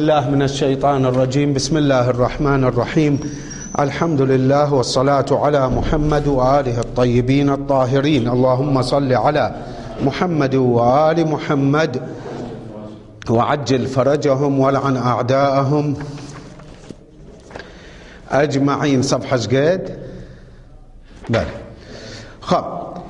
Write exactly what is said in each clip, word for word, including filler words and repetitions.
بالله من الشيطان الرجيم. بسم الله الرحمن الرحيم. الحمد لله والصلاة على محمد وآله الطيبين الطاهرين. اللهم صل على محمد وآل محمد وعجل فرجهم ولعن أعداءهم أجمعين. صفحة جد بالي خب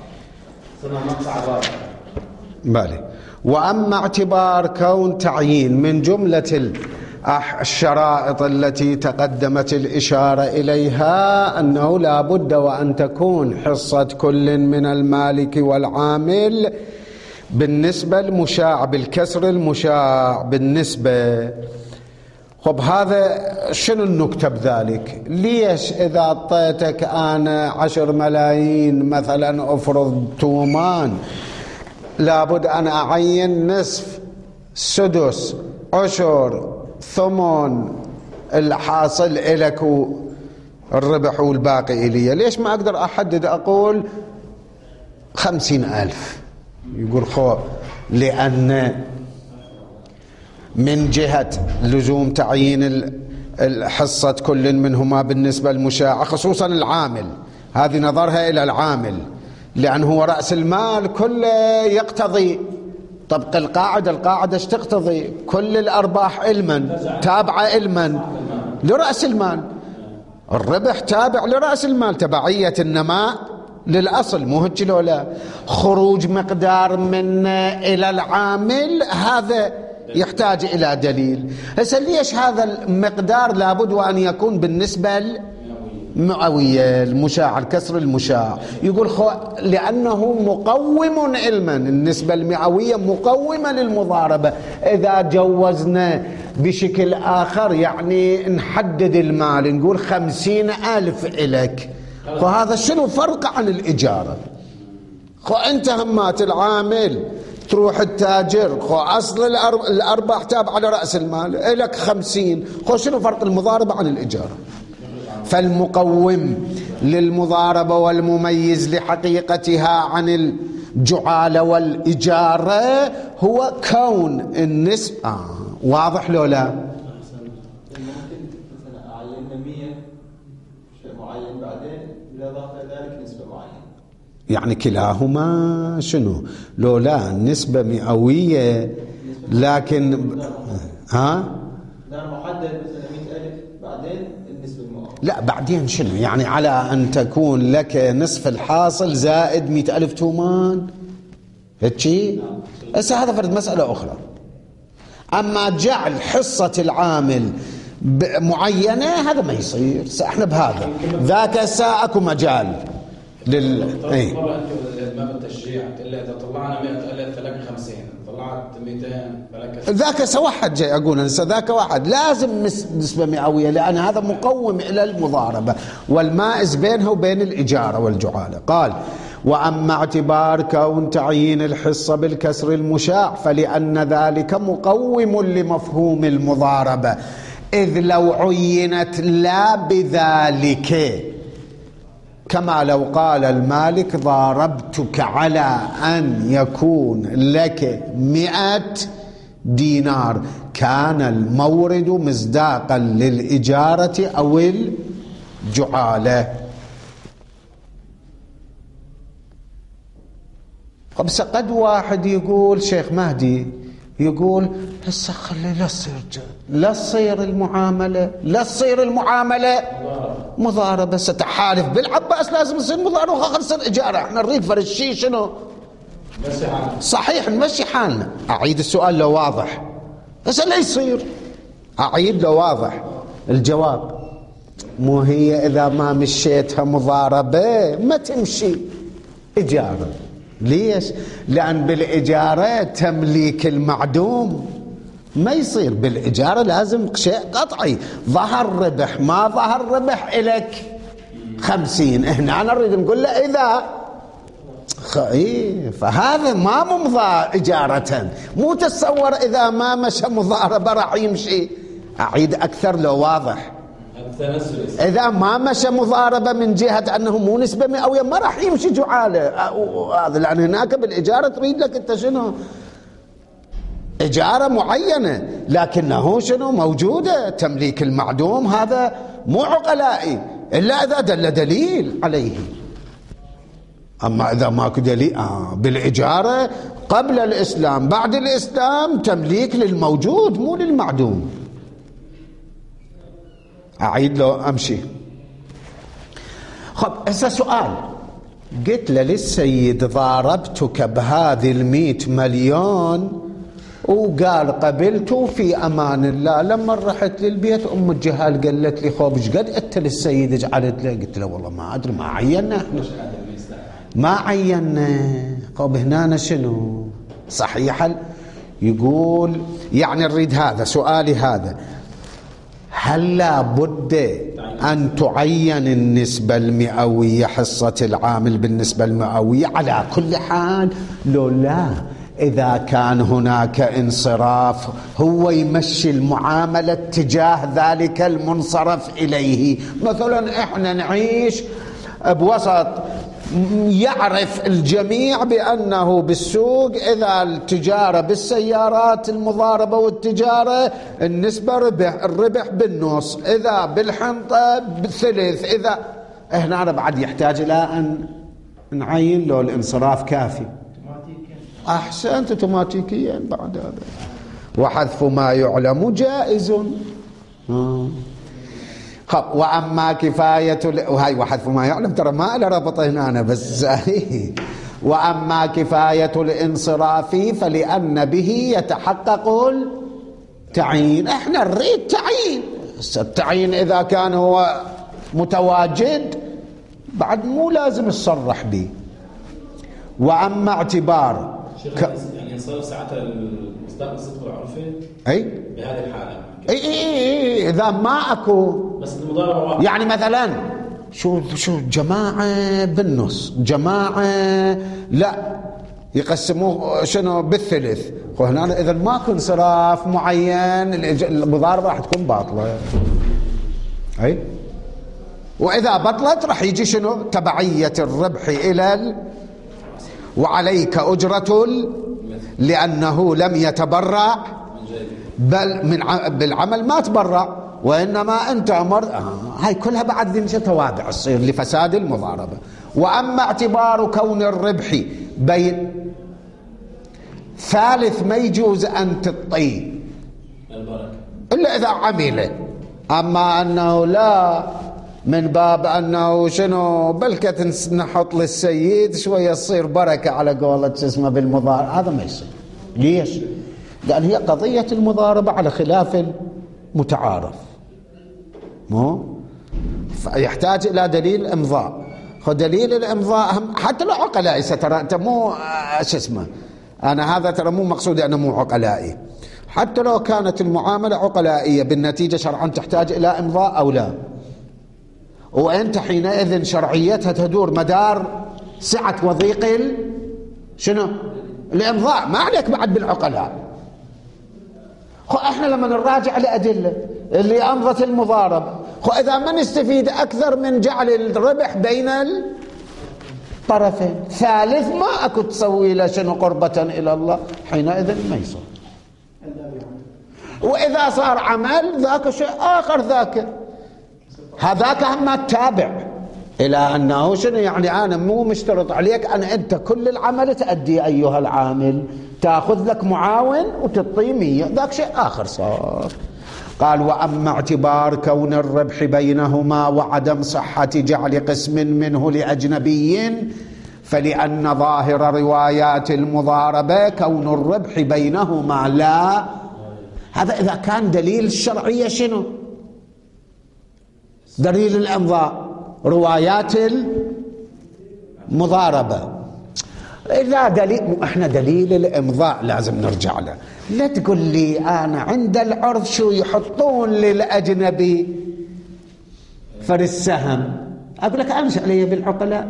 بالي. وأما اعتبار كون تعيين من جملة الشرائط التي تقدمت الإشارة إليها أنه لا بد وأن تكون حصة كل من المالك والعامل بالنسبة المشاع بالكسر المشاع بالنسبة. خب هذا شنو النكتة بذلك؟ ليش إذا أعطيتك أنا عشر ملايين مثلا أفرض تومان لابد أن أعين نصف سدس عشر ثمن الحاصل إلك والربح والباقي إلي؟ ليش ما أقدر أحدد أقول خمسين ألف؟ يقول خو لأن من جهة لزوم تعيين الحصة كل منهما بالنسبة للمشاع خصوصا العامل، هذه نظرها إلى العامل لأنه هو رأس المال كله يقتضي طبق القاعدة. القاعدة ايش تقتضي؟ كل الأرباح علما تابعة علما لرأس المال، الربح تابع لرأس المال، تبعية النماء للأصل، مو هيك لو لا؟ خروج مقدار من إلى العامل هذا يحتاج إلى دليل. هسه ليش هذا المقدار لابد وأن يكون بالنسبة مئوية المشاع الكسر المشاع؟ يقول خو لأنه مقوم علما، النسبة المئوية مقومة للمضاربة. إذا جوزنا بشكل آخر يعني نحدد المال نقول خمسين ألف إلك، وهذا شنو فرق عن الإجارة؟ خو أنت همات العامل تروح التاجر خو أصل الأرباح تابعة على رأس المال إلك خمسين، خو شنو فرق المضاربة عن الإجارة؟ فالمقوم للمضاربة والمميز لحقيقتها عن الجعالة والإجارة هو كون النسبة. آه. واضح لو لا؟ ممكن مثلا أعين مية شيء معين بعدين بالإضافة ذلك نسبة معينة، يعني كلاهما شنو؟ لو لا نسبة مئوية لكن ها لا محدد مثلا مئة ألف بعدين النسبة المئوية. لا بعدين شنو يعني؟ على أن تكون لك نصف الحاصل زائد مئة ألف تومان هيك؟ هسه هذا فرد مسألة أخرى. أما جعل حصة العامل معينة هذا ما يصير. احنا بهذا ذاك الساعة اكو مجال لل اي ما بالتشريع الا اذا طلعنا مئة ألف فلك خمسين، طلعت مئتين فلك ذاك واحد جاي اقول هسه ذاك واحد لازم نسبة مئوية لأن هذا مقوم إلى المضاربة والمائز بينها وبين الإجارة والجعالة. قال وأما اعتبار كون تعيين الحصة بالكسر المشاع فلأن ذلك مقوم لمفهوم المضاربة، إذ لو عينت لا بذلك كما لو قال المالك ضاربتك على أن يكون لك مئة دينار كان المورد مصداقا للإجارة أو الجعالة. بس قد واحد يقول شيخ مهدي يقول هسه خلي لا تصير لا تصير المعاملة لا تصير المعاملة مضاربة، ستحالف بالعباس لازم يصير مضاربة وخلص تصير إجارة. احنا نريد فرد شيء شنو صحيح نمشي حالنا. أعيد السؤال لو واضح. هسه لا يصير أعيد لو واضح. الجواب مو هي إذا ما مشيتها مضاربة ما تمشي إجارة. ليش؟ لأن بالإجارة تمليك المعدوم ما يصير، بالإجارة لازم شيء قطعي، ظهر ربح ما ظهر ربح إلك خمسين، هنا أنا نريد نقول له إذا خير فهذا ما ممضى إجارة، مو تتصور إذا ما مشى مضاربة راح يمشي. أعيد أكثر لو واضح. إذا ما مشى مضاربة من جهة أنه مو نسبة مئوية ما راح يمشي جعالة هذا، لأن هناك بالإجارة تريد لك أنت شنو إجارة معينة، لكنه شنو موجودة تمليك المعدوم، هذا مو عقلائي إلا إذا دل دليل عليه. أما إذا ماكو دليل آه بالإجارة قبل الإسلام بعد الإسلام تمليك للموجود مو للمعدوم. أعيد له أمشي. خب هسه سؤال، قلت له للسيد ضاربتك بهذه المئة مليون وقال قبلت في أمان الله. لما رحت للبيت أم الجهال قالت لي خوب ايش قد أنت للسيد جعلت له؟ قلت له والله ما أدري، ما عينا احنا، ما عينا. خوب هنا شنو صحيح؟ يقول يعني نريد هذا سؤالي هذا، هل لا بد أن تعين النسبة المئوية حصة العامل بالنسبة المئوية على كل حال؟ لو لا، إذا كان هناك انصراف هو يمشي المعاملة تجاه ذلك المنصرف إليه. مثلا إحنا نعيش بوسط يعرف الجميع بأنه بالسوق إذا التجارة بالسيارات المضاربة والتجارة النسبة ربح، الربح بالنص، إذا بالحنطة بالثلث، إذا هنا أنا بعد يحتاج إلى أن نعين لو الانصراف كافي. أحسنت، اوتوماتيكيا بعد هذا. وحذف ما يعلم جائز. آه. خب وأما كفاية ال... وهي وحذف ما يعلم ترى ما له ربط هنا أنا بس. وأما كفاية الانصراف فلأن به يتحقق التعيين. احنا نريد تعيين، التعيين إذا كان هو متواجد بعد مو لازم نصرح به. وأما اعتبار ك... يعني ينصرف ساعتها المصداق الصدق والعرفة أي بهذه الحالة. اي اي اي اذا ما اكو بس المضاربة يعني مثلا شو شو جماعه بالنص، جماعه لا يقسموه شنو بالثلث، وهنا اذا ماكو انصراف معين المضاربه راح تكون باطله. اي واذا بطلت راح يجي شنو تبعيه الربح الى ال... وعليك اجره ال... لانه لم يتبرع بل من ع... بالعمل ما تبرع، وإنما أنت أمر آه. هاي كلها بعد ذي توابع تصير لفساد المضاربة. وأما اعتبار كون الربح بين ثالث ما يجوز أن تطي إلا إذا عمل. أما أنه لا من باب أنه شنو بلكة نحط للسيد شوية تصير بركة على قولة اسمه بالمضاربة، هذا ما يصير. ليش؟ لأن هي قضية المضاربة على خلاف المتعارف، مو يحتاج إلى دليل إمضاء. دليل الإمضاء هم حتى لو عقلائي سترى أنت مو شو اسمه، أنا هذا ترى مو مقصودي أنا مو عقلائي، حتى لو كانت المعاملة عقلائية بالنتيجة شرعا تحتاج إلى إمضاء أو لا، وأنت حينئذ شرعيتها تدور مدار سعة وضيق شنو الإمضاء، ما عليك بعد بالعقلاء. خو احنا لما نراجع الأدلة اللي أمضت المضاربة، خو إذا ما نستفيد أكثر من جعل الربح بين الطرفين، ثالث ما أكو تسوي له شنو قربة إلى الله، حينئذ ما يصير. وإذا صار عمل ذاك شيء آخر، ذاك هذاك هم التابع إلى أنه شنو يعني أنا مو مشترط عليك أن أنت كل العمل تأدي أيها العامل، تأخذ لك معاون وتطي مية، ذاك شيء آخر صار. قال وأما اعتبار كون الربح بينهما وعدم صحة جعل قسم منه لأجنبي فلأن ظاهر روايات المضاربة كون الربح بينهما لا. هذا إذا كان دليل الشرعية شنو دليل الإمضاء روايات المضاربة. إذا دليل احنا دليل الإمضاء لازم نرجع له. لا تقول لي أنا عند العرض شو يحطون للأجنبي فالسهم، أقول لك أمشي علي بالعقلاء،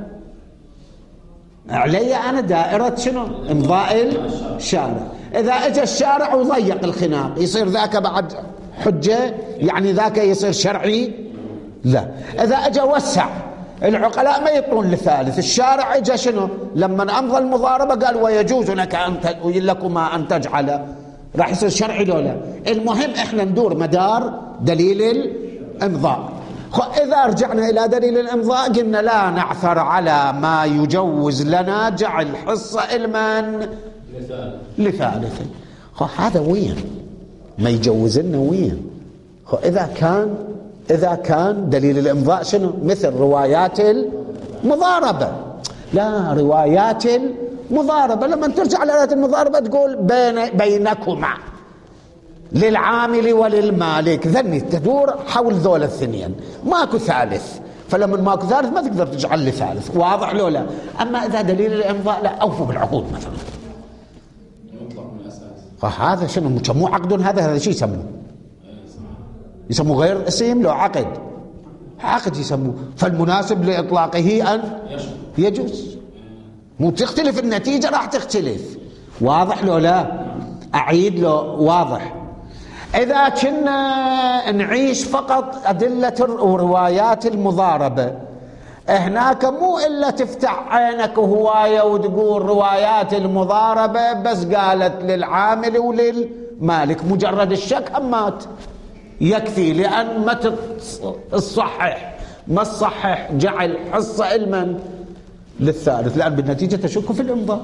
علي أنا دائرة شنو إمضاء الشارع. إذا اجى الشارع وضيق الخناق يصير ذاك بعد حجة، يعني ذاك يصير شرعي؟ لا. إذا اجى وسع العقلاء ما يطلون لثالث، الشارع اجى شنو لما امضى المضاربه قال ويجوز لك ان لكما ان تجعل راح يصير شرعي لو لا؟ المهم احنا ندور مدار دليل الامضاء. إذا رجعنا إلى دليل الإمضاء قلنا لا نعثر على ما يجوز لنا جعل حصة المن لثالث. هذا وين ما يجوز لنا وين؟ إذا كان إذا كان دليل الإمضاء شنو؟ مثل روايات المضاربة. لا، روايات المضاربة لما ترجع لآيات المضاربة تقول بين بينكما للعامل وللمالك، ذني تدور حول ذول الاثنين، ماكو ثالث. فلما ماكو ثالث ما تقدر تجعل لي ثالث، واضح لو لا؟ اما اذا دليل الامضاء لا، اوفوا بالعقود مثلا. يطلق من الاساس. هذا شنو؟ مو عقد هذا؟ هذا شيء يسموه يسموه غير اسم، لو عقد عقد يسموه. فالمناسب لاطلاقه ان يجوز. مو تختلف النتيجه، راح تختلف. واضح لو لا؟ اعيد لو واضح. إذا كنا نعيش فقط أدلة وروايات المضاربة، هناك مو إلا تفتح عينك هواية وتقول روايات المضاربة بس قالت للعامل وللمالك، مجرد الشك همات يكفي، لأن ما تصحح ما تصحح جعل حصة علما للثالث، لأن بالنتيجة تشك في الإمضاء.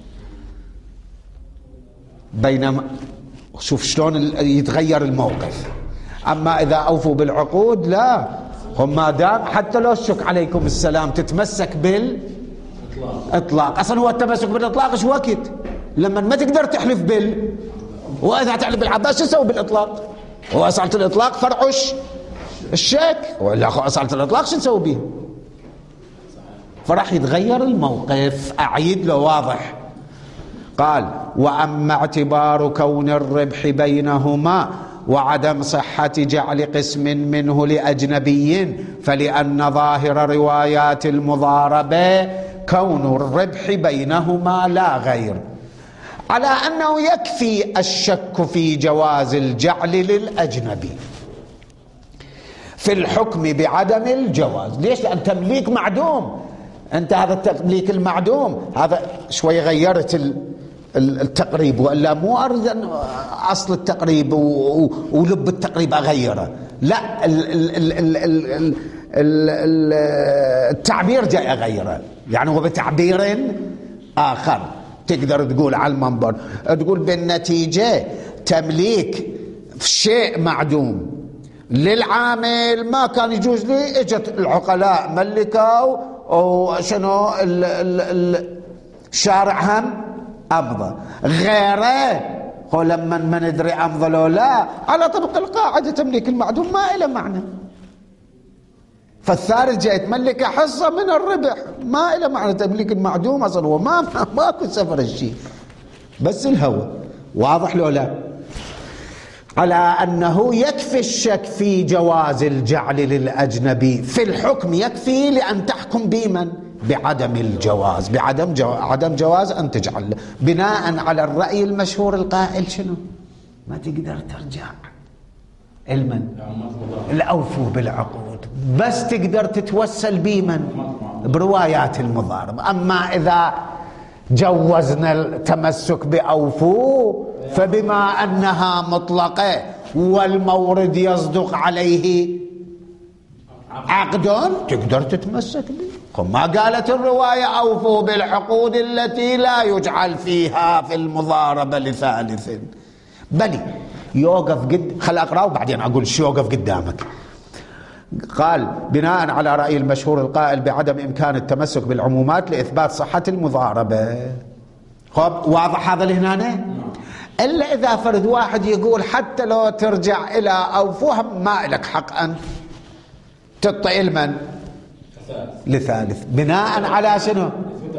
بينما شوف شلون يتغير الموقف. أما إذا أوفوا بالعقود لا، هم ما دام حتى لو الشك عليكم السلام تتمسك بالإطلاق. أصلا هو التمسك بالإطلاق إيش وقت؟ لما ما تقدر تحلف بال، وإذا تحلف بالعباس شو تسوي بالإطلاق؟ وأسألة الإطلاق فرعش الشك، ولا أسألة الإطلاق شو نسوي به؟ فراح يتغير الموقف. أعيد له واضح. قال: وأما اعتبار كون الربح بينهما وعدم صحة جعل قسم منه لأجنبي، فلأن ظاهر روايات المضاربة كون الربح بينهما لا غير، على أنه يكفي الشك في جواز الجعل للأجنبي في الحكم بعدم الجواز. ليش؟ لأن تمليك معدوم. أنت هذا التمليك المعدوم هذا شوي غيرت التقريب، وإلا مو أريد أن أصل التقريب ولب التقريب أغيره، لا، التعبير جاي أغيره، يعني هو بتعبير آخر. تقدر تقول على المنبر، تقول بالنتيجة تمليك شيء معدوم للعامل ما كان يجوز لي، اجت العقلاء ملكوا وشنو الشارع هم أمضى غيره. هو لما ما ندري أمضى لو لا، على طبق القاعدة تمليك المعدوم ما إله معنى. فالثالث جاي تملك حصة من الربح، ما إله معنى تمليك المعدوم. أصلا هو ما ماكو سفر الشيء، بس الهوى. واضح لو لا؟ على أنه يكفي الشك في جواز الجعل للأجنبي في الحكم، يكفي لأن تحكم بمن؟ بعدم الجواز، بعدم جو... عدم جواز أن تجعل، بناء على الرأي المشهور القائل شنو؟ ما تقدر ترجع المن الأوفوا بالعقود، بس تقدر تتوسل بمن؟ بروايات المضاربة. أما إذا جوزنا التمسك بأوفوا فبما أنها مطلقة والمورد يصدق عليه عقد تقدر تتمسك به. ما قالت الرواية أوفوا بالعقود التي لا يجعل فيها في المضاربة لثالث، بل يوقف قد خل أقرأ وبعدين أقول شو يوقف قدامك. قال: بناء على رأي المشهور القائل بعدم إمكان التمسك بالعمومات لإثبات صحة المضاربة. خب واضح هذا هنا؟ إلا إذا فرد واحد يقول حتى لو ترجع إلى أوفوها ما لك حق أن تطئ المن لثالث، بناء على شنو؟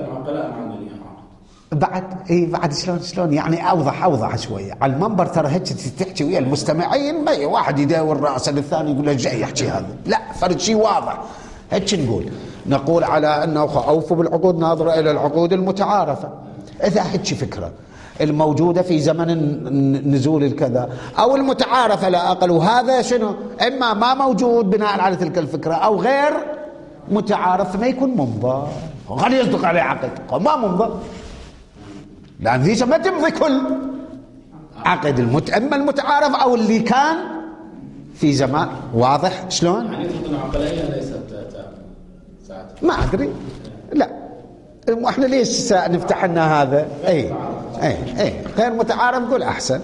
بعد اي بعد شلون شلون يعني اوضح اوضح شويه على المنبر. ترى هيك تحكي ويا المستمعين، ما واحد يداور راسه للثاني يقول له جاي يحكي هذا، لا، فرد شيء واضح. هيك نقول نقول على انه اوفوا بالعقود ناظره الى العقود المتعارفه. اذا هيك فكره الموجوده في زمن نزول الكذا او المتعارفه لا اقل، وهذا شنو؟ اما ما موجود بناء على تلك الفكره او غير متعارف، ما يكون ممضى. غير يصدق عليه عقد ما ممضى، لأن ذيك ما تمضي كل عقد المت... اما المتعارف او اللي كان في زمان. واضح شلون؟ يعني يفرض انه عقليه ليست ساعتها ما ادري. لا احنا ليش نفتح لنا هذا؟ اي اي اي غير متعارف قول احسن.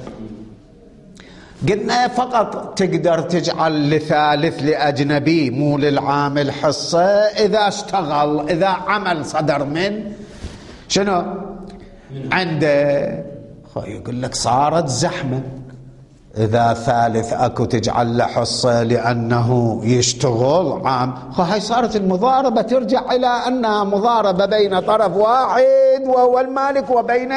قلنا فقط تقدر تجعل لثالث لأجنبي مو للعامل حصة إذا اشتغل، إذا عمل صدر من شنو عنده. يقول لك صارت زحمة، إذا ثالث أكو تجعل له حصة لأنه يشتغل عام. هاي صارت المضاربة ترجع إلى أنها مضاربة بين طرف واحد وهو المالك وبين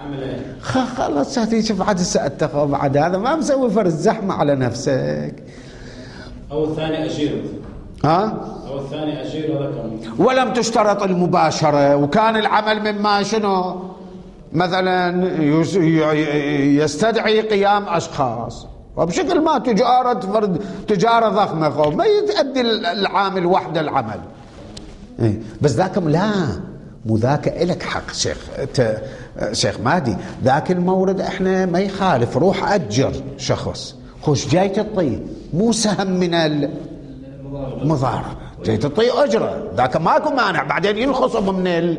خلاص. شوف عاد سأتخذ بعد هذا ما مسوي فرز زحمة على نفسك. أو الثاني أجير ها أو الثاني أجير لكم. ولم تشترط المباشرة، وكان العمل مما شنو مثلا يستدعي قيام أشخاص، وبشكل ما تجارة فرد تجارة ضخمة خوف ما يتأدي العامل وحده العمل. بس ذاك لا مو ذاك إلك حق شيخ شيخ مهدي. ذاك المورد احنا ما يخالف، روح أجر شخص خوش جاي تطي مو سهم من المضاربة، جاي تطي أجرة، ذاك ماكو مانع بعدين ينخصم من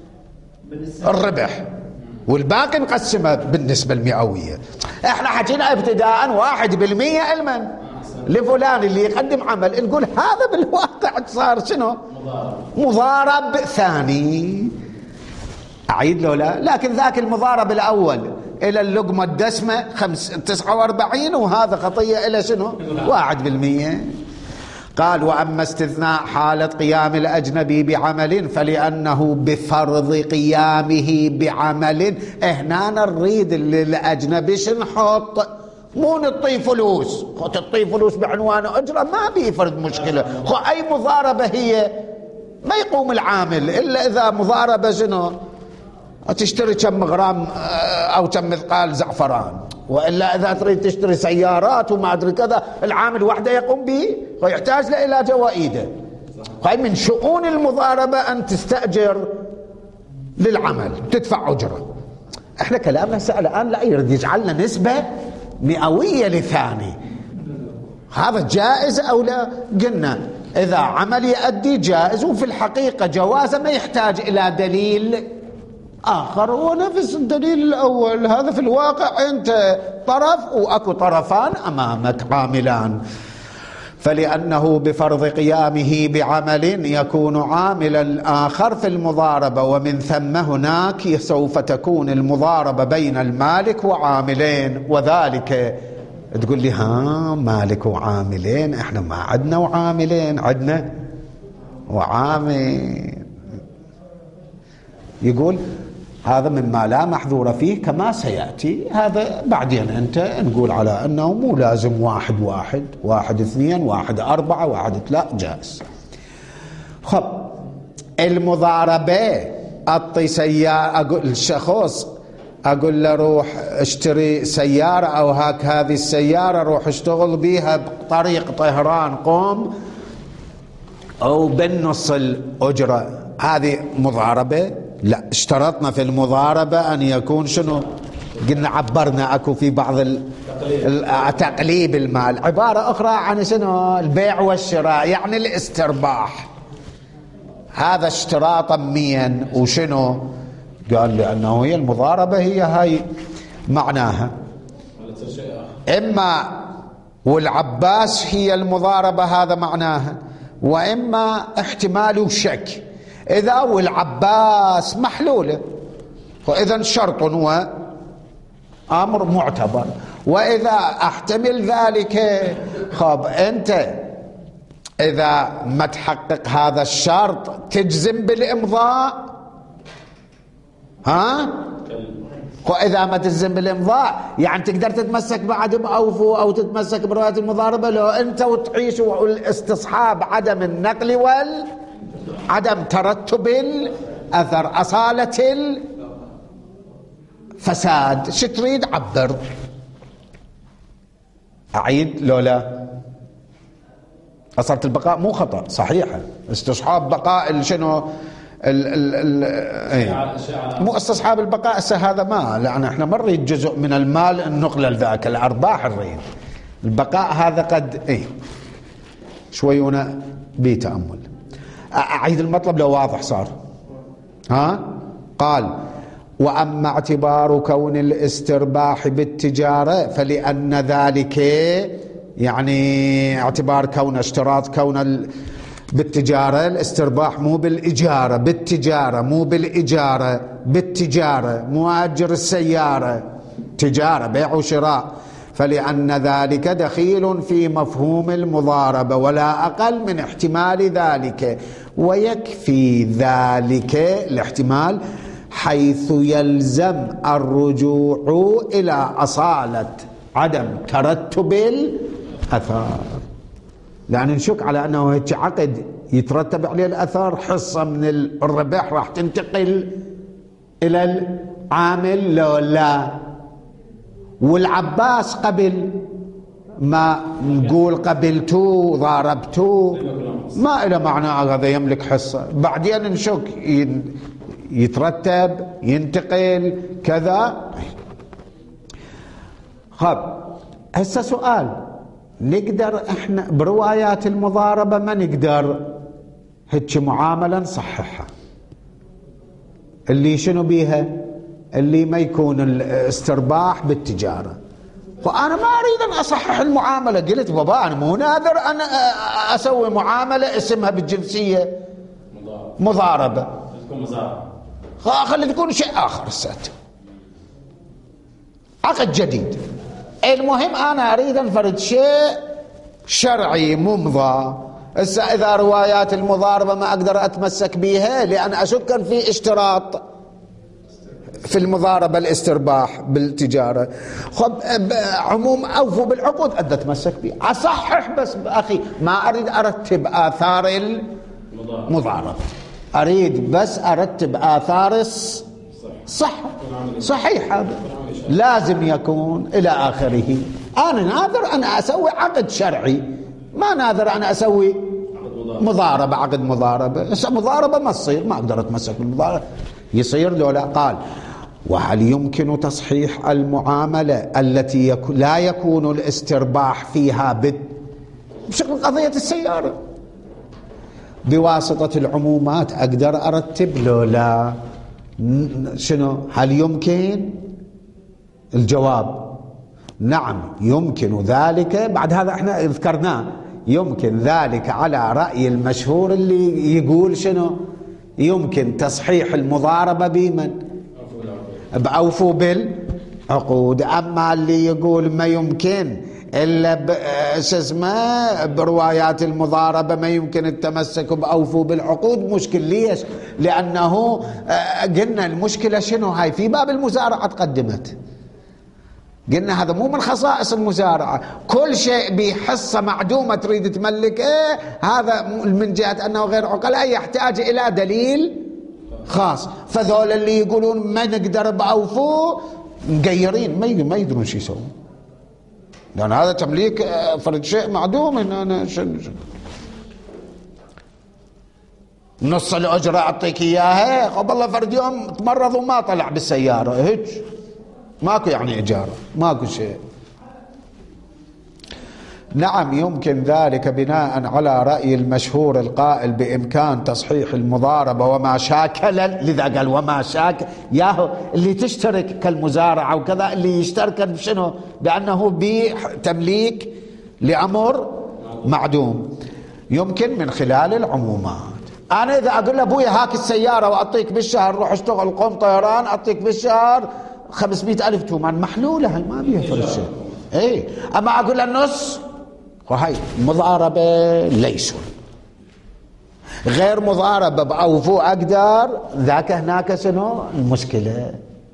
الربح والباقي نقسمه بالنسبة المئوية. احنا حكينا ابتداء واحد بالمية علما لفلان اللي يقدم عمل، نقول هذا بالواقع صار شنو مضارب ثاني. أعيد له لا، لكن ذاك المضارب الأول إلى اللقمة الدسمة خمس تسعة وأربعين، وهذا خطية إلى شنو واحد بالمية. قال وأما استثناء حالة قيام الأجنبي بعمل فلأنه بفرض قيامه بعمل. هنا نريد للأجنبي شنحط مو نطي فلوس، خو تطي فلوس بعنوان أجرة ما بيفرض مشكلة. خو أي مضاربة هي ما يقوم العامل إلا إذا مضاربة شنو تشتري كم غرام أو كم مثقال زعفران، وإلا إذا تريد تشتري سيارات وما أدري كذا العامل وحده يقوم به ويحتاج له إلى جوائده. هاي من شؤون المضاربة أن تستأجر للعمل تدفع أجرة. احنا كلامنا سأل الآن لا يريد يجعلنا نسبة مئوية لثاني، هذا جائز أو لا؟ قلنا إذا عمل يؤدي جائز، وفي الحقيقة جوازه ما يحتاج إلى دليل آخر، هو نفس الدليل الأول. هذا في الواقع أنت طرف وأكو طرفان أمامك عاملان. فلأنه بفرض قيامه بعمل يكون عاملا آخر في المضاربة، ومن ثم هناك سوف تكون المضاربة بين المالك وعاملين. وذلك تقول لي ها مالك وعاملين، احنا ما عدنا وعاملين، عدنا وعامل. يقول هذا مما لا محظور فيه كما سيأتي. هذا بعدين أنت نقول على أنه مو لازم واحد واحد واحد اثنين واحد أربعة واحد لا جائز. خب المضاربة أعطي سيارة، أقول الشخص أقول له روح اشتري سيارة أو هاك هذه السيارة روح اشتغل بيها بطريق طهران قوم أو بالنص الأجرة، هذه مضاربة؟ لا، اشترطنا في المضاربة أن يكون شنو قلنا عبرنا أكو في بعض تقليب المال، عبارة أخرى عن شنو البيع والشراء يعني الاسترباح. هذا اشتراطا مين وشنو؟ قال لأنه هي المضاربة هي هاي معناها إما والعباس هي المضاربة هذا معناها، وإما احتمال وشك. إذا والعباس محلولة وإذا شرط وأمر معتبر، وإذا أحتمل ذلك خب أنت إذا ما تحقق هذا الشرط تجزم بالإمضاء، ها؟ وإذا ما تجزم بالإمضاء يعني تقدر تتمسك بعد بأوفو أو تتمسك برواية المضاربة لو أنت وتعيش والاستصحاب عدم النقل وال عدم ترتب الأثر أصالة الفساد. شو تريد عبر؟ أعيد لولا أصالة البقاء مو خطأ صحيحة، استصحاب بقاء شنو ال ال ال ايه مو استصحاب البقاء هذا ما، لأن احنا ما نريد جزء من المال النقل لذاك الأرباح نريد البقاء هذا قد ايه شوي هنا بتأمل. أعيد المطلب لو واضح صار. ها قال وأما اعتبار كون الاسترباح بالتجارة فلأن ذلك يعني اعتبار كون اشتراط كون بالتجارة الاسترباح مو بالإجارة، بالتجارة مو بالإجارة، بالتجارة مؤجر السيارة تجارة بيع وشراء، فلأن ذلك دخيل في مفهوم المضاربة ولا أقل من احتمال ذلك، ويكفي ذلك الاحتمال حيث يلزم الرجوع إلى أصالة عدم ترتب الأثار. لأن نشك على أنه هيك عقد يترتب عليه الأثر، حصة من الربح راح تنتقل إلى العامل لو لا. والعباس قبل ما نقول قبلتو ضاربتو ما إلى معنى هذا يملك حصة، بعدين نشك يترتب ينتقل كذا. خب هسه سؤال، نقدر احنا بروايات المضاربة ما نقدر هيك معاملة نصححها اللي شنو بيها اللي ما يكون الاسترباح بالتجارة، وأنا ما أريد أن أصحح المعاملة. قلت بابا أنا مو ناذر أنا أسوي معاملة اسمها بالجنسية مضاربة، خلي تكون شيء آخر السات عقد جديد. المهم أنا أريد أن فرد شيء شرعي ممضى. إذا روايات المضاربة ما أقدر أتمسك بها لأن أشك في اشتراط في المضاربة الاسترباح بالتجارة. خب عموم أوفوا بالعقود أدى أتمسك به أصحح، بس أخي ما أريد أرتب آثار المضاربة، أريد بس أرتب آثار صح صحيح. هذا لازم يكون إلى آخره. أنا ناذر أنا أسوي عقد شرعي، ما ناذر أنا أسوي مضاربة عقد مضاربة. مضاربة ما تصير، ما أقدر أتمسك بالمضاربة. يصير لو لا. قال وهل يمكن تصحيح المعاملة التي يكون لا يكون الاسترباح فيها بد بشكل قضية السيارة بواسطة العمومات؟ أقدر أرتب لو لا؟ شنو هل يمكن؟ الجواب نعم يمكن ذلك. بعد هذا احنا ذكرناه يمكن ذلك على رأي المشهور اللي يقول شنو يمكن تصحيح المضاربة بمن بأوفوا بالعقود. أما اللي يقول ما يمكن إلا اسمه بروايات المضاربة ما يمكن التمسك بأوفوا بالعقود، مشكل. ليش؟ لأنه قلنا المشكلة شنو هاي في باب المزارعة تقدمت، قلنا هذا مو من خصائص المزارعة، كل شيء بحصة معدومة تريد تملك ايه هذا من جهة أنه غير عقلاء يحتاج إلى دليل خاص. فذول اللي يقولون ما نقدر بأوفو مقيرين، ما يدرون شو يسوون، لأن هذا تمليك فرد شيء معدوم. أنا شنو شنو نص الأجرة أعطيك إياها، قبل الله فرد يوم تمرض وما طلع بالسيارة هيك ماكو يعني إجارة، ماكو شيء. نعم يمكن ذلك بناء على رأي المشهور القائل بإمكان تصحيح المضاربة وما شاكل، لذا قال وما شاكل ياهو اللي تشترك كالمزارعة وكذا اللي يشترك بشنو بأنه بتمليك لأمر معدوم، يمكن من خلال العمومات. أنا إذا أقول لأبوي هاك السيارة وأعطيك بالشهر روح اشتغل قوم طيران أعطيك بالشهر خمسمائة ألف تومان، محلولة هاي ما بيها فرق شيء. ايه اما اقول له النص وهي مضاربه ليسوا غير مضاربه باوفو اقدر، ذاك هناك شنو المشكله؟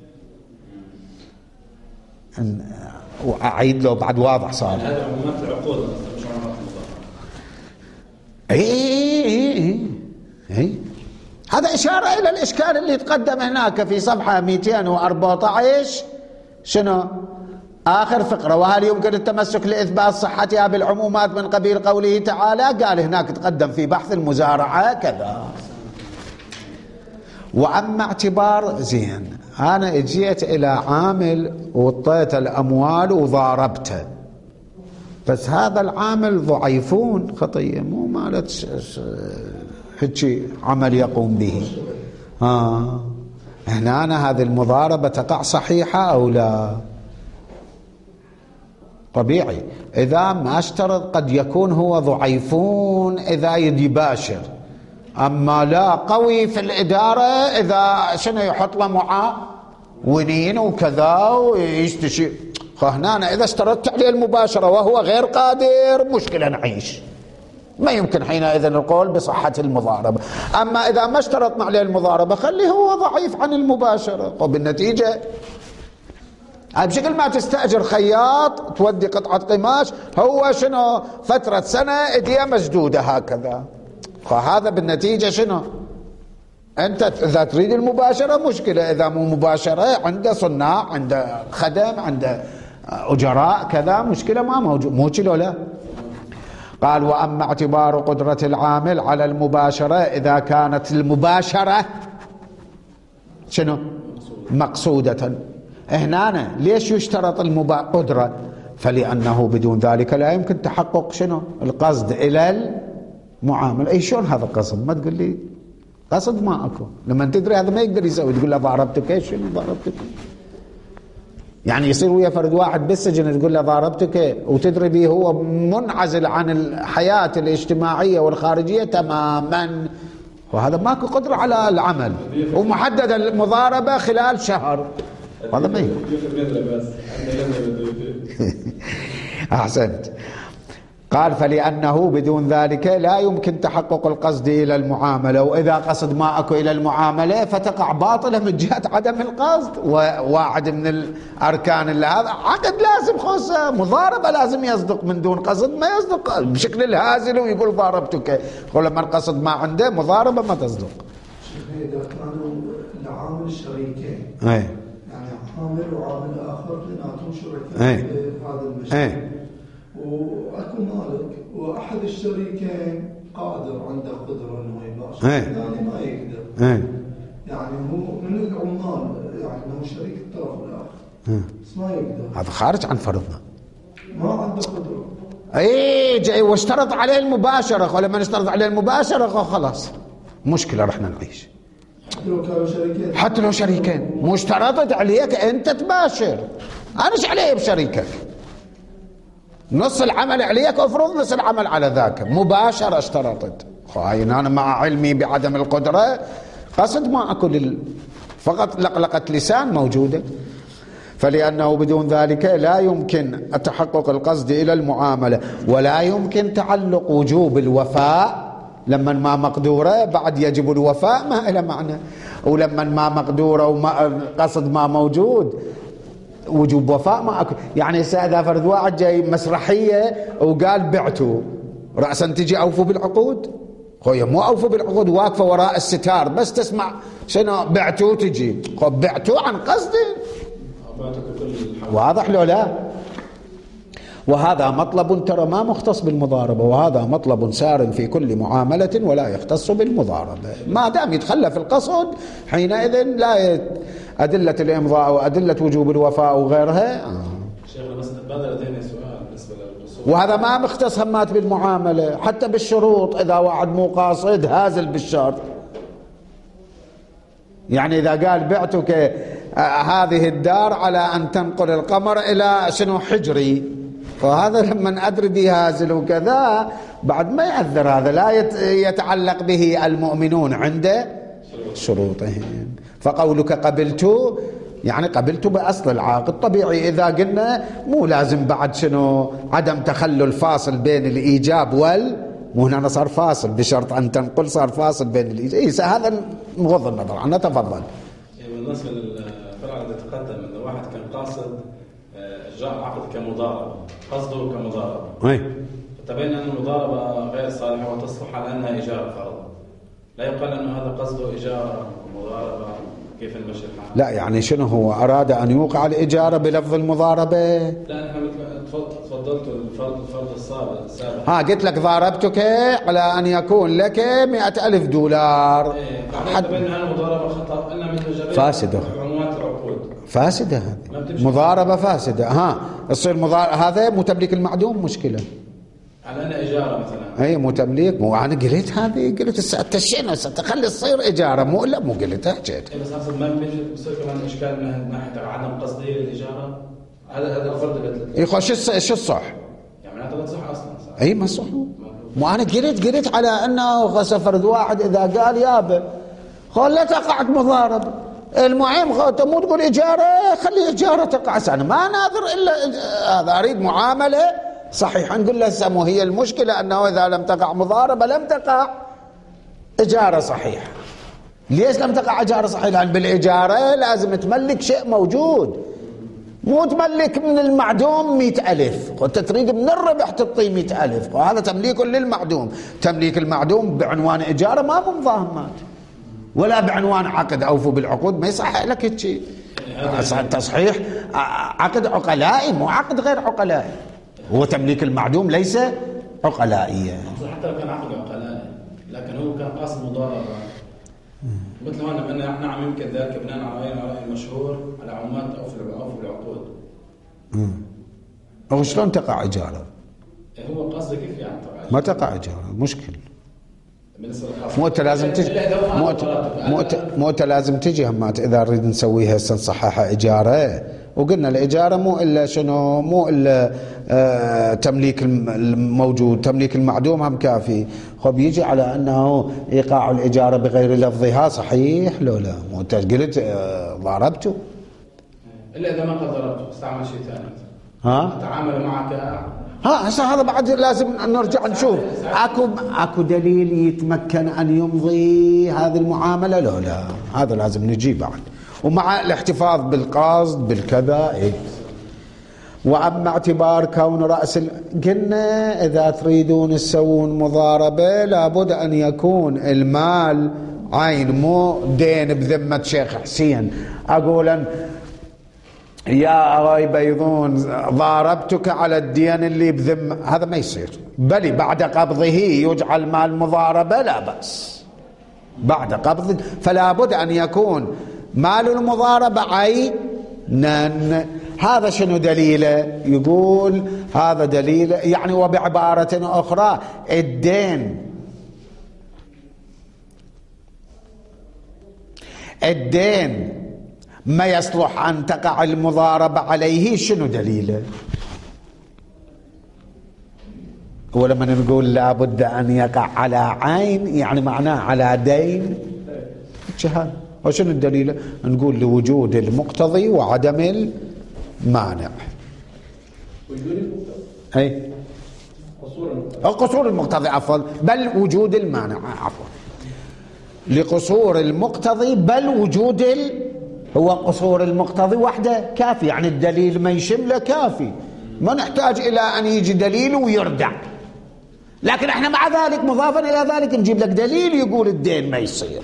واعيد له بعد واضح صار. هذا عمومات العقود مش عمومات المضاربه. اي اي اي هذا اشاره الى الاشكال اللي تقدم هناك في صفحه مئتين وأربعة عشر. شنو آخر فقرة؟ وهل يمكن التمسك لإثبات صحتها بالعمومات من قبيل قوله تعالى؟ قال هناك تقدم في بحث المزارعة كذا. وأما اعتبار زين، أنا اجيت إلى عامل وطيت الأموال وضاربته، بس هذا العامل ضعيفون خطية، مو مالت هيك عمل يقوم به. آه. هنا أنا هذه المضاربة تقع صحيحة أو لا؟ طبيعي إذا ما اشترط قد يكون هو ضعيفون إذا يباشر، أما لا قوي في الإدارة إذا شنو يحط له معاونين وكذا ويستشير. فهنا أنا إذا اشترطت عليه المباشرة وهو غير قادر مشكلة نعيش، ما يمكن حينئذ القول بصحة المضاربة. أما إذا ما اشترطنا عليه المضاربة خليه هو ضعيف عن المباشرة، وبالنتيجة بشكل ما تستأجر خياط تودي قطعة قماش هو شنو فترة سنة إيديه مشدودة هكذا، فهذا بالنتيجة شنو أنت إذا تريد المباشرة مشكلة، إذا مو مباشرة عنده صناع عنده خدم عنده أجراء كذا مشكلة ما موجود، مو كيلو لا. قال وأما اعتبار قدرة العامل على المباشرة إذا كانت المباشرة شنو مقصودة. هنا ليش يشترط القدرة؟ فلأنه بدون ذلك لا يمكن تحقق شنو القصد إلى المعامل. أي شلون هذا القصد؟ ما تقول لي قصد ما أكو، لما تدري هذا ما يقدر يسوي تقول له ضاربتك. ايش شنو ضاربتك؟ يعني يصير ويا فرد واحد بالسجن تقول له ضاربتك وتدري به هو منعزل عن الحياة الاجتماعية والخارجية تماما، وهذا ماكو قدرة على العمل، ومحدد المضاربة خلال شهر، هذا ما أحسنت. قال فلأنه بدون ذلك لا يمكن تحقق القصد إلى المعاملة، وإذا قصد ما أكو إلى المعاملة فتقع باطلة من جهة عدم القصد. وواحد من الأركان اللي هذا عقد لازم خاصة مضاربة لازم يصدق، من دون قصد ما يصدق بشكل الهازل ويقول ضاربتك، لما القصد ما عنده مضاربة ما تصدق. إذا كانوا العامل شريكين أي. يعني عامل وعامل آخر اثنيناتهم شركاء في هذا المشروع، واكو مالك واحد الشريكين قادر عنده قدره انه يباشر الثاني ما يقدر، ايه يعني هو من العمال يعني هو شريك الطرف الاخر بس ما يقدر، هذا خارج عن فرضنا، ما عنده قدره. اي جاي واشترط عليه المباشره، ولما نشترط عليه المباشره خلاص مشكله رحنا نعيش. حتى لو كانوا شريكين حتى لو شريكين مو اشترطت عليك انت تباشر، انا ايش علي بشريكك؟ نص العمل عليك افرض نص العمل على ذاك، مباشرة اشترطت. خاين انا مع علمي بعدم القدرة قصد ما اكل فقط لقلقة لسان موجودة. فلأنه بدون ذلك لا يمكن تحقق القصد إلى المعاملة، ولا يمكن تعلق وجوب الوفاء لما ما مقدورة بعد يجب الوفاء ما إلى معنى، ولما ما مقدورة وما قصد ما موجود وجوب وفاء ما أكو. يعني إذا فرد واحد جاي مسرحية وقال بعتوا رأسا تجي أوفوا بالعقود، خويا مو أوفوا بالعقود واقفة وراء الستار بس تسمع شنو بعتوا تجي، خو بعتوا عن قصد واضح لو لا. وهذا مطلب ترى ما مختص بالمضاربة، وهذا مطلب سار في كل معاملة ولا يختص بالمضاربة، ما دام يتخلى في القصد حينئذ لا يت... أدلة الإمضاء وأدلة وجوب الوفاء وغيرها. آه. شيخنا بس بدل ثاني سؤال بالنسبة للرسول، وهذا ما مختص همات بالمعاملة، حتى بالشروط إذا واحد مو قاصد هازل بالشرط. يعني إذا قال بعتك آه هذه الدار على أن تنقل القمر إلى شنو حجري، فهذا لما أدري به هازل وكذا بعد ما يعذر، هذا لا يتعلق به المؤمنون عند شروطهم. فقولك قبلت يعني قبلت بأصل العقد طبيعي، إذا قلنا مو لازم بعد شنو عدم تخلل فاصل بين الإيجاب وال مو هنا صار فاصل بشرط أن تنقل، صار فاصل بين الإيجاب. إيه هذا نغض النظر عنه. تفضل. بالنسبة للفرع الذي تقدم أن واحد كان قاصد إجراء عقد كمضاربة، قصده كمضاربة، أي تبين أن المضاربة غير صالحة وتصلح على أنها إجارة فرضا، لا يقال أن هذا قصده إجارة ومضاربة، كيف المشي الحال؟ لا يعني شنو هو أراد أن يوقع الإجارة بلفظ المضاربة؟ لا احنا مثل تفضلت الفرض الفرض السابق. ها قلت لك ضاربتك على أن يكون لك مئة ألف دولار. إيه. حد بينها المضاربة خطأ إنها مثل فاسدة. عمومات العقود. فاسدة هذه. مضاربة فاسدة. ها تصير مضاربة هذا مو تمليك المعدوم مشكلة. على أنها إجارة مثلا. أي مو تمليك. مو أنا قلت هذه قلت التشينا ستخلي تصير إجارة مو لا مو قلتها حكيت. بس أقصد ما بيجي بصير كمان إشكال من ناحية عدم قصدية للإجارة. هذا هذا الفرد اللي قلت. يخش شو شو الصح؟ يعني معناته صح أصلا. صح. أي ما صح. مو أنا قلت قلت على أنه فرد واحد إذا قال يابا خل لا تقع مضاربة. المهم مو تقول إجارة خلي إجارة تقع سنة ما ناظر إلا هذا أريد معاملة صحيحة. نقول له سمو هي المشكلة أنه إذا لم تقع مضاربة لم تقع إجارة صحيحة. ليش لم تقع إجارة صحيحة؟ لأن بالإجارة لازم تملك شيء موجود مو تملك من المعدوم مئة ألف. وانت تريد من الربح تعطيه مئة ألف وهذا تمليك للمعدوم. تمليك المعدوم بعنوان إجارة ما هو مضاهمات ولا بعنوان عقد. أوفوا بالعقود ما يصح لك هيك شيء. تصحيح عقد عقلائي مو عقد غير عقلائي. هو تمليك المعدوم ليس عقلائية. حتى لو كان عقد عقلائي لكن هو كان قاصد مضاربة مثل هون من نعم يمكن ذلك بناء على رأي المشهور على عمومات أو في العقود. أو شلون تقع إجارة؟ هو قصده كيف يعني تقع؟ ما تقع إجارة مشكل. مو لازم تجي مو مو لازم تجي همات إذا نريد نسويها نصححها إجارة. وقلنا الإجارة مو إلا شنو مو إلا آه تمليك الموجود. تمليك المعدوم هم كافي. خب يجي على أنه إيقاع الإجارة بغير لفظها صحيح لو لا مو أنت قلت آه ضاربته إلا إذا ما قد ضربته استعمل شيء ثاني. ها تعامل معك. ها هسه هذا بعد لازم نرجع نشوف اكو اكو دليل يتمكن ان يمضي هذه المعامله لو لا. هذا لازم نجي بعد ومع الاحتفاظ بالقصد بالكذا. إيه؟ واما اعتبار كون راس ال... قلنا اذا تريدون تسوون مضاربه لابد ان يكون المال عين مو دين بذمه شيخ حسين. اقول يا أخي بيضون ضاربتك على الدين اللي بذم هذا ما يصير. بل بعد قبضه يجعل مال مضاربة لا بأس بعد قبض. فلا بد أن يكون مال المضاربة عينا. هذا شنو دليله؟ يقول هذا دليل يعني وبعبارة أخرى الدين الدين ما يصلح أن تقع المضاربة عليه. شنو دليله؟ ولما نقول لابد أن يقع على عين يعني معناه على دين جهال. وشنو الدليل؟ نقول لوجود المقتضي وعدم المانع. أي قصور المقتضي عفوا بل وجود المانع عفوا لقصور المقتضي بل وجود ال هو قصور المقتضي وحده كافي. يعني الدليل ما يشمله كافي ما نحتاج إلى أن يجي دليل ويردع. لكن احنا مع ذلك مضافا إلى ذلك نجيب لك دليل يقول الدين ما يصير.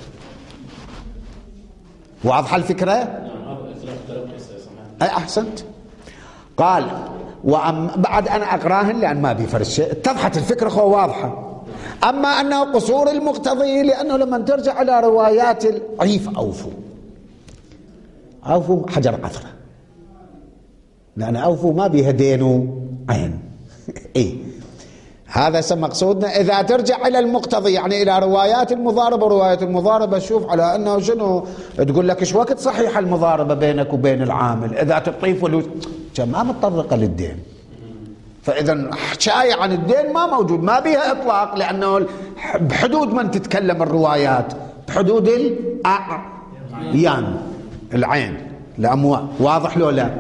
واضحة الفكرة؟ أي أحسنت. قال وأم بعد أنا أقراهن لأن ما بيفرق شيء اتضحت الفكرة خو واضحة. أما أنه قصور المقتضي لأنه لما ترجع إلى روايات العيف أوفوا أوفوا حجر عثرة لأن أوفوا ما بيها دين عين. إيه هذا مقصودنا. إذا ترجع إلى المقتضي يعني إلى روايات المضاربة. روايات المضاربة شوف على أنه شنو تقول لك إيش وقت صحيح المضاربة بينك وبين العامل إذا تعطيه فلوس ما متطرقة للدين. فإذا حكاية عن الدين ما موجود ما بيها إطلاق لأنه بحدود من تتكلم الروايات بحدود الأعيان العين الأموال. واضح لو لا؟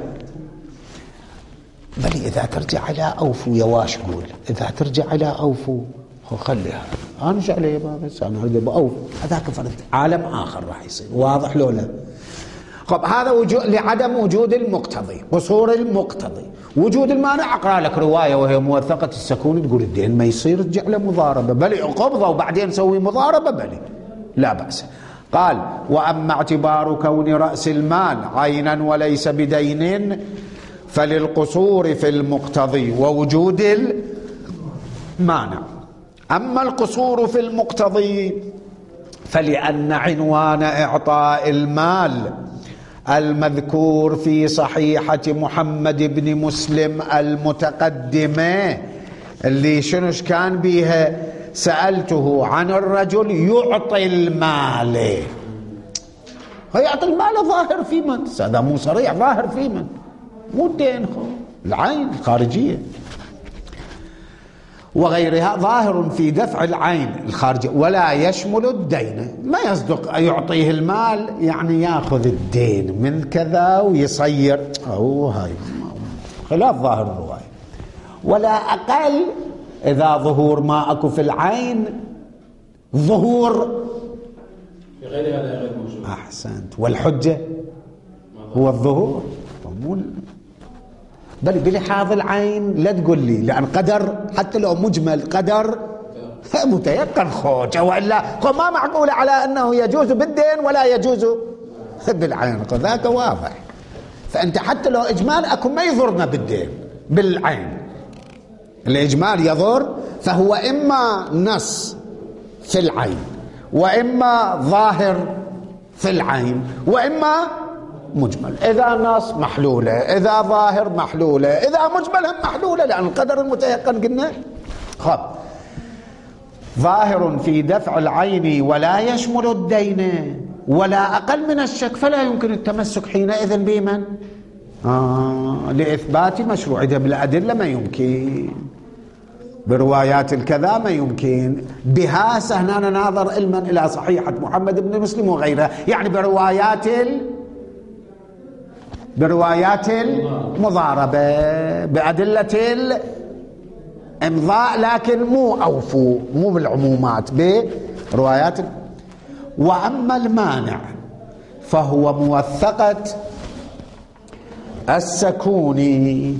بل إذا ترجع على أوفوا يا واش قول إذا ترجع على أوفوا خليها أنا مش عليه بس أنا أريد بأوف هذاك فرد عالم آخر راح يصير. واضح لو لا؟ طب هذا وجود لعدم وجود المقتضي قصور المقتضي. وجود المانع أقرأ لك رواية وهي موثقة السكون تقول الدين ما يصير ترجع له مضاربة بل قبضة وبعدين نسوي مضاربة بل لا بأس. قال وأما اعتبار كون رأس المال عينا وليس بدين فللقصور في المقتضي ووجود المانع. أما القصور في المقتضي فلأن عنوان إعطاء المال المذكور في صحيحة محمد بن مسلم المتقدمة اللي شنوش كان بيها سألته عن الرجل يعطي المال، يعطي المال ظاهر في من؟ هذا مو صريح، ظاهر في من؟ مو الدين، العين الخارجية وغيرها ظاهر في دفع العين الخارجية ولا يشمل الدين. ما يصدق يعطيه المال يعني ياخذ الدين من كذا ويصير، أو هاي خلاف ظاهر الرواية. ولا أقل إذا ظهور ما أكو في العين ظهور في غير هذا غير موجود. أحسنت. والحجة هو الظهور، بل بلحاظ العين لا تقول لي، لأن قدر حتى لو مجمل قدر متيقن خوجة، وإلا ما معقول على أنه يجوز بالدين ولا يجوز بالعين، ذاك واضح. فأنت حتى لو إجمال أكو ما يضرنا بالدين بالعين، الإجمال يضر، فهو إما نص في العين وإما ظاهر في العين وإما مجمل. إذا نص محلولة، إذا ظاهر محلولة، إذا مجمل هم محلولة، لأن القدر المتيقن قلنا خب ظاهر في دفع العين ولا يشمل الدين ولا أقل من الشك، فلا يمكن التمسك حينئذ بمن؟ آه لإثبات مشروعيته بالأدلة ما يمكن، بروايات الكذا ما يمكن، بها سهنا ناظر علما إلى صحيحة محمد بن مسلم وغيره، يعني بروايات ال... بروايات المضاربة بأدلة الإمضاء، لكن مو أوفوا، مو بالعمومات، بروايات. وأما المانع فهو موثقة السكوني،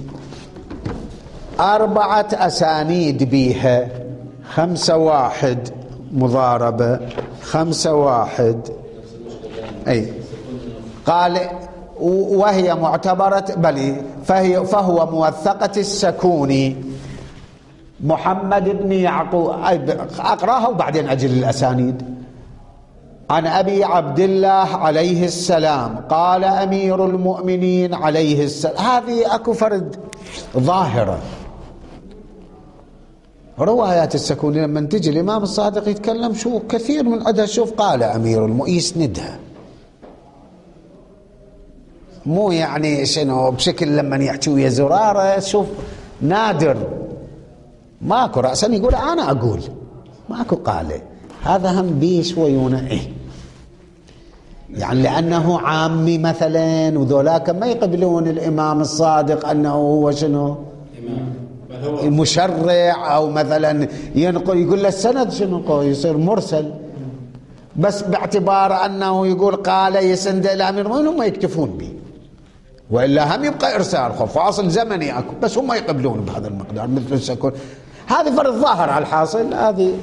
أربعة أسانيد بيها، خمسة واحد مضاربة، خمسة واحد أي قال، وهي معتبرة بل فهي فهو موثقة السكوني محمد بن يعقوب. أقراها وبعدين أجل الأسانيد. عن أبي عبد الله عليه السلام قال أمير المؤمنين عليه السلام. هذه أكو فرد ظاهرة. روايات السكوني لما تجي الإمام الصادق يتكلم شو كثير من عدها، شوف قال أمير المؤمنين يسندها، مو يعني شنو بشكل لما يحكي ويا زرارة، شوف نادر ماكو رأسا يقول أنا أقول، ماكو قاله. هذا هم بيش ويونه إيه يعني لأنه عامي مثلا، وذولاك ما يقبلون الإمام الصادق أنه هو شنو مشرع، أو مثلا ينقل يقول له السند شنو يصير مرسل، بس باعتبار أنه يقول قال يسند إلى أمير المؤمنين هم يكتفون به، وإلا هم يبقى إرسال خف فاصل زمني أكو، بس هم يقبلون بهذا المقدار مثل السكون. هذه فرض ظاهر على الحاصل. هذه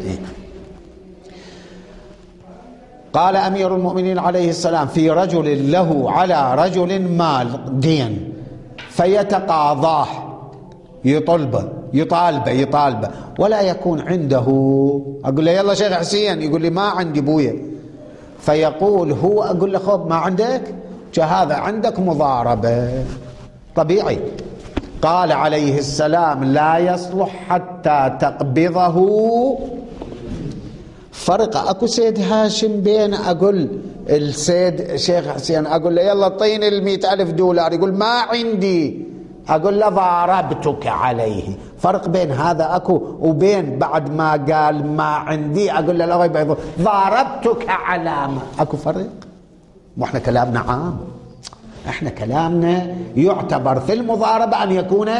قال أمير المؤمنين عليه السلام في رجل له على رجل مال دين فيتقاضاه، يطلبه يطالبه يطالبه ولا يكون عنده، أقول له يلا شيخ حسين، يقول لي ما عندي بويا، فيقول هو أقول له خب ما عندك، هذا عندك مضاربة طبيعي. قال عليه السلام لا يصلح حتى تقبضه. فرق اكو سيد هاشم بين اقول السيد شيخ حسين اقول له يلا اعطيني المئة الف دولار، يقول ما عندي، اقول له ضاربتك عليه. فرق بين هذا اكو وبين بعد ما قال ما عندي اقول له لا غيب ضاربتك على ما. اكو فرق؟ مو احنا كلامنا عام، احنا كلامنا يعتبر في المضاربة ان يكون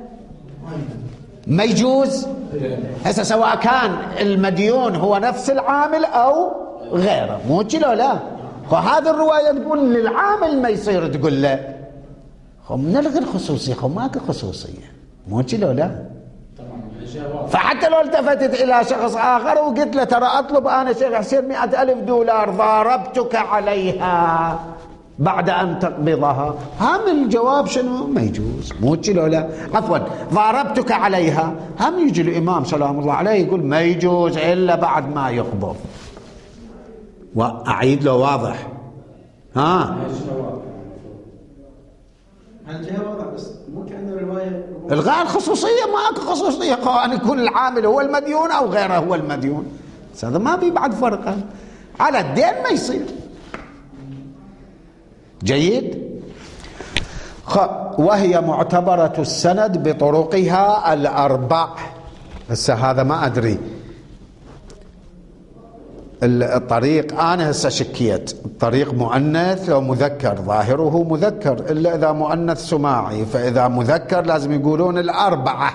ما يجوز. هسه سواء كان المديون هو نفس العامل او غيره، مو كذا لا. فهذه الرواية تقول للعامل ما يصير تقول له خم نلغي الخصوصية، خم ماكو خصوصية، مو كذا لا. فحتى لو التفتت الى شخص اخر وقلت له ترى اطلب انا شيخ حسين مئة الف دولار ضاربتك عليها، بعد أن تقبضها. هم الجواب شنو؟ ما يجوز. مو لا عفوا ضاربتك عليها، هم يجي الإمام سلام الله عليه يقول ما يجوز إلا بعد ما يقبض. وأعيد له واضح. ها الجهة واضح بس مو كأنه رواية الغاء الخصوصية. ماكو خصوصية أن يكون العامل هو المديون أو غيره هو المديون، هذا ما بي بعد فرقه. على الدين ما يصير. جيد. وهي معتبرة السند بطرقها الأربع. هسه هذا ما أدري الطريق، أنا هسه شكيت الطريق مؤنث أو مذكر. ظاهره مذكر إلا إذا مؤنث سماعي، فإذا مذكر لازم يقولون الأربعة.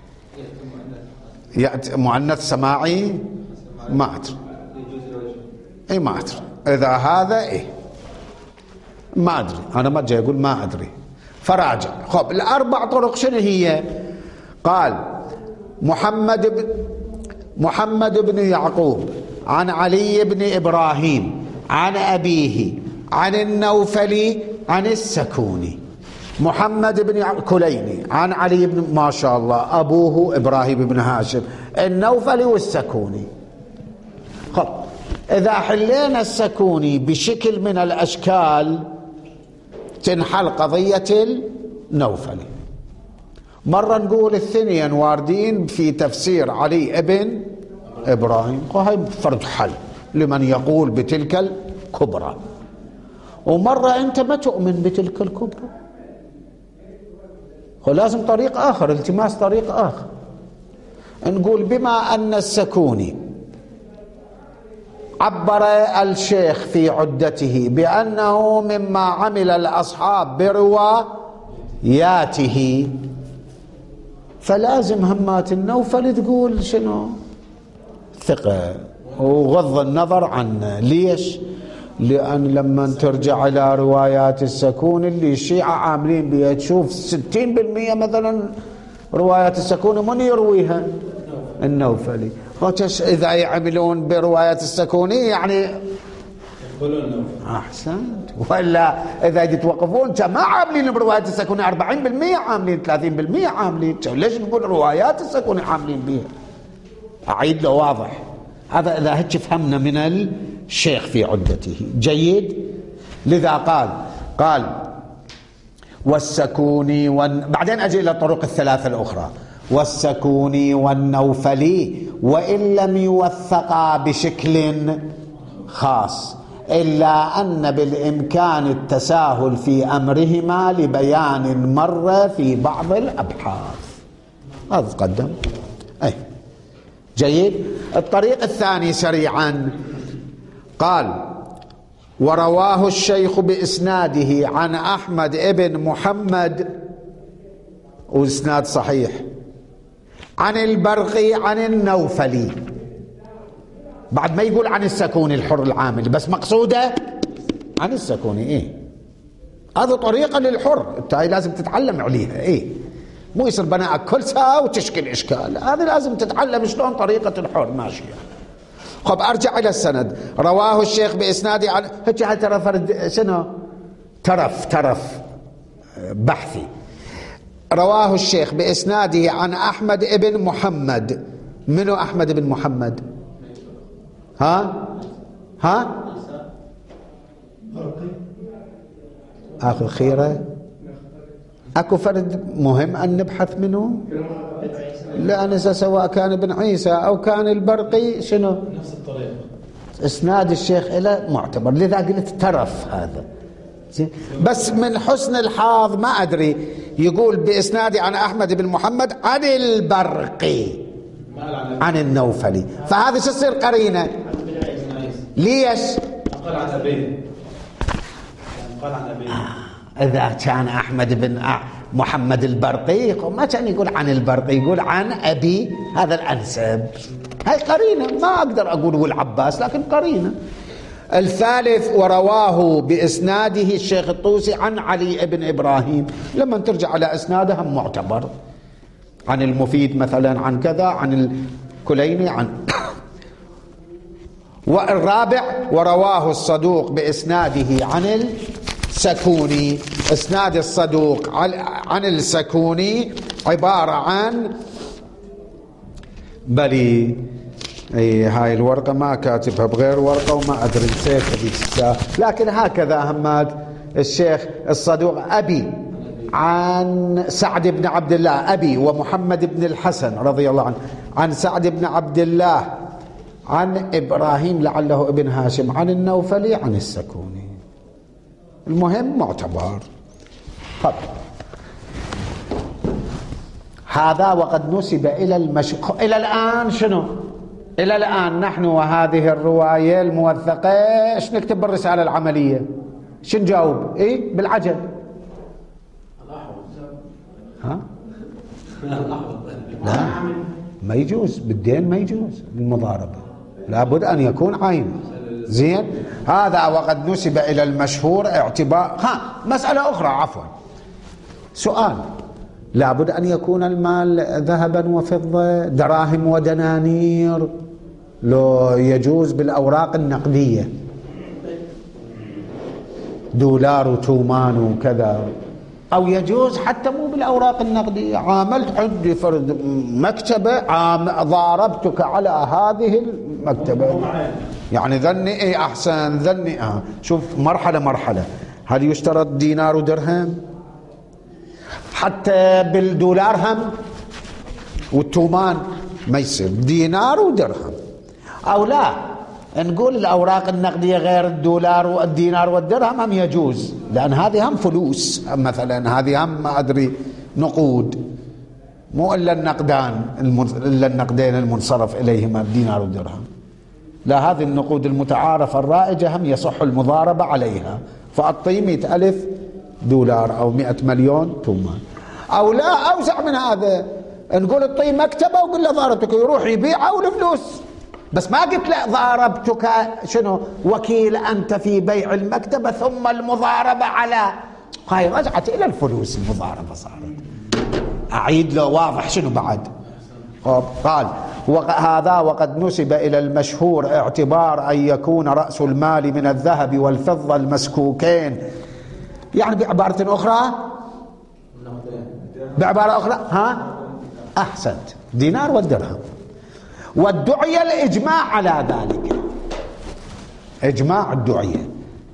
يأتي مؤنث سماعي ما أدري. إيه ما أدري إذا هذا إيه ما أدري. أنا ما جاي أقول ما أدري، فراجع. خب الأربع طرق شنو هي؟ قال محمد بن محمد بن يعقوب عن علي بن إبراهيم عن أبيه عن النوفلي عن السكوني. محمد بن كليني عن علي بن، ما شاء الله، أبوه إبراهيم بن هاشم، النوفلي والسكوني. خب إذا حلينا السكوني بشكل من الأشكال تنحل قضية النوفلي. مرة نقول الاثنين واردين في تفسير علي ابن إبراهيم، وهي فرد حل لمن يقول بتلك الكبرى. ومرة أنت ما تؤمن بتلك الكبرى، ولازم طريق آخر، التماس طريق آخر. نقول بما أن السكوني عبر الشيخ في عدته بأنه مما عمل الأصحاب برواياته، فلازم همات النوفل تقول شنو؟ ثقة، وغض النظر عنه. ليش؟ لأن لما ترجع إلى روايات السكون اللي الشيعة عاملين بها، تشوف ستين بالمئة مثلا روايات السكون من يرويها؟ النوفلي. إذا يعملون بروايات السكونية يعني أحسنت. وإلا إذا يتوقفون ما عاملين بروايات السكونية أربعين بالمئة عاملين، ثلاثين بالمئة عاملين، ليش نقول روايات السكونية عاملين بها؟ أعيد له واضح. هذا إذا هيك فهمنا من الشيخ في عدته. جيد. لذا قال قال والسكوني ون... بعدين أجي إلى الطرق الثلاثة الأخرى. والسكوني والنوفلي وإن لم يوثقا بشكل خاص، إلا أن بالإمكان التساهل في أمرهما لبيان مر في بعض الأبحاث. هذا تقدم. أي جيد. الطريق الثاني سريعا قال ورواه الشيخ بإسناده عن أحمد ابن محمد، وإسناد صحيح، عن البرقي عن النوفلي. بعد ما يقول عن السكوني الحر العامل، بس مقصوده عن السكوني. إيه هذا طريقة للحر، انت لازم تتعلم عليها. إيه مو يصير بناءك كل ساعة وتشكل إشكال، هذا لازم تتعلم شلون طريقة الحر ماشية. خب أرجع إلى السند. رواه الشيخ بإسناده عن هيك ترى فرد شنو ترف ترف بحثي. رواه الشيخ بإسناده عن أحمد ابن محمد. منو أحمد ابن محمد؟ ها ها آخر خيرة. أكو فرد مهم أن نبحث منه، لأن سواء كان ابن عيسى أو كان البرقي شنو نفس الطريقة، إسناد الشيخ إلى معتبر. لذا قلت ترف هذا. بس من حسن الحظ ما أدري يقول بإسنادي عن أحمد بن محمد عن البرقي عن النوفلي، فهذا شو تصير قرينة؟ ليش؟ قال عن أبيه، قال عن أبيه. إذا كان أحمد بن محمد البرقي ما كان يقول عن البرقي، يقول عن أبي، هذا الأنسب. هاي قرينة، ما أقدر أقول هو العباس، لكن قرينة. الثالث ورواه بإسناده الشيخ الطوسي عن علي بن إبراهيم. لما ترجع على إسناده هم معتبر، عن المفيد مثلا، عن كذا، عن الكليني، عن والرابع ورواه الصدوق بإسناده عن سكوني. إسناد الصدوق عن السكوني عبارة عن بلي اي هاي الورقة ما كاتبها بغير ورقة وما ادري نسيتها ذيك الساعة، لكن هكذا همات الشيخ الصدوق ابي عن سعد بن عبد الله، ابي ومحمد بن الحسن رضي الله عنه، عن سعد بن عبد الله عن ابراهيم لعله ابن هاشم عن النوفلي عن السكوني. المهم معتبر. طب هذا وقد نسب الى المش... الى الان شنو؟ الى الان نحن وهذه الروايه الموثقه ايش نكتب بالرساله العمليه؟ شو نجاوب؟ ايه بالعجل. ها؟ لا ما يجوز بالدين، ما يجوز بالمضاربه، لابد ان يكون عين. زين، هذا وقد نسب الى المشهور اعتبار. ها مساله اخرى، عفوا، سؤال، لابد أن يكون المال ذهبا وفضة، دراهم ودنانير، لو يجوز بالأوراق النقدية دولار وتومان وكذا، أو يجوز حتى مو بالأوراق النقدية. عاملت عندي فرد مكتبة، عام ضاربتك على هذه المكتبة، يعني ذني إيه أحسن، ذني آه. شوف مرحلة مرحلة. هل يشترط دينار ودرهم؟ حتى بالدولار هم والتومان ما يصير دينار ودرهم، أو لا نقول الأوراق النقدية غير الدولار والدينار والدرهم هم يجوز، لأن هذه هم فلوس مثلا، هذه هم ما أدري نقود، مو إلا النقدان إلا النقدين المنصرف إليهما الدينار والدرهم. لا، هذه النقود المتعارفة الرائجة هم يصح المضاربة عليها، فأعطي مئة ألف دولار أو مئة مليون تومان. أو لا أوسع من هذا، نقول اعطيه مكتبة وقل له ضاربتك، يروح يبيعها والفلوس، بس ما قلت له ضاربتك شنو وكيل أنت في بيع المكتبة ثم المضاربة على، هاي رجعت إلى الفلوس، المضاربة صارت. أعيد له واضح شنو بعد. قال وهذا وقد نسب إلى المشهور اعتبار أن يكون رأس المال من الذهب والفضة المسكوكين، يعني بعبارة أخرى بعبارة أخرى ها أحسنت، دينار والدرهم. والدعية الإجماع على ذلك، إجماع الدعية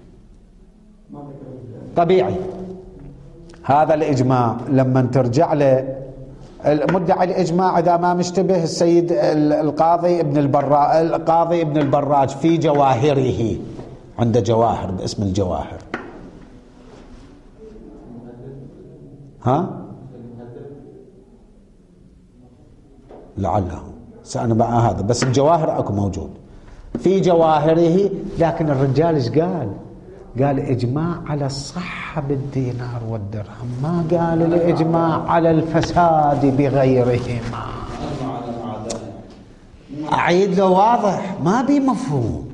طبيعي. هذا الإجماع لما ترجع له المدعي الإجماع إذا ما مشتبه السيد القاضي ابن البراج، القاضي ابن البراج في جواهره، عنده جواهر باسم الجواهر، ها لعله سأنا بقى هذا، بس الجواهر اكو موجود في جواهره. لكن الرجال ايش قال؟ قال اجماع على الصحة بالدينار والدرهم، ما قال الاجماع على الفساد بغيرهما. اعيد له واضح، ما بي مفهوم.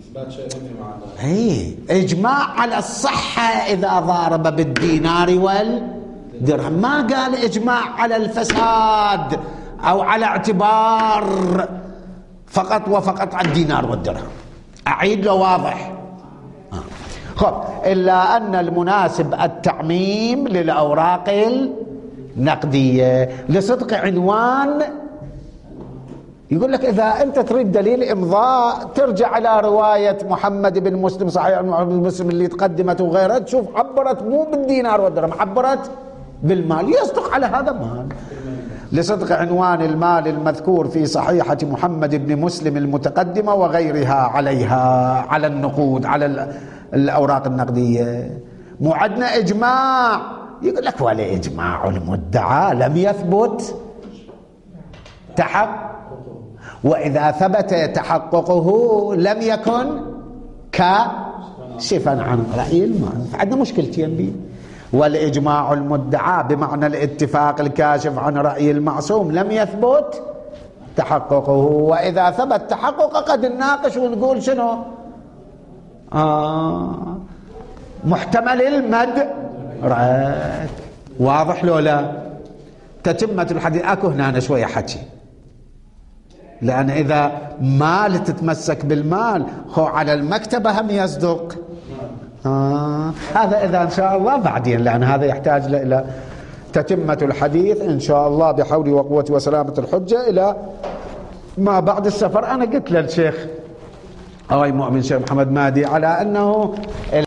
اي اجماع على الصحة اذا ضارب بالدينار والدرهم، ما قال اجماع على الفساد او على اعتبار فقط وفقط على الدينار والدرهم. اعيد له واضح. آه. خب الا ان المناسب التعميم للاوراق النقدية لصدق عنوان. يقول لك اذا انت تريد دليل امضاء ترجع الى رواية محمد بن مسلم، صحيح محمد بن مسلم اللي تقدمت وغيرها، تشوف عبرت مو بالدينار والدرهم، عبرت بالمال، يصدق على هذا مال. لصدق عنوان المال المذكور في صحيحة محمد بن مسلم المتقدمة وغيرها عليها، على النقود، على الأوراق النقدية. مو عندنا إجماع. يقول لك ولا إجماع المدعى لم يثبت تحقق، وإذا ثبت تحققه لم يكن كاشفا عن رأي المال. عندنا مشكلتين بيه. والإجماع المدعى بمعنى الاتفاق الكاشف عن رأي المعصوم لم يثبت تحققه، وإذا ثبت تحققه قد نناقش ونقول شنو آه محتمل المد رأيك. واضح لو لا؟ تتمة الحديث أكو هنا شوية حكي، لأن إذا مال تتمسك بالمال خو على المكتبة هم يصدق. آه هذا إذا إن شاء الله بعدين، لأن هذا يحتاج إلى تتمة الحديث إن شاء الله بحول وقوة وسلامة الحجة إلى ما بعد السفر. أنا قلت للشيخ أي مؤمن شيخ محمد مهدي على أنه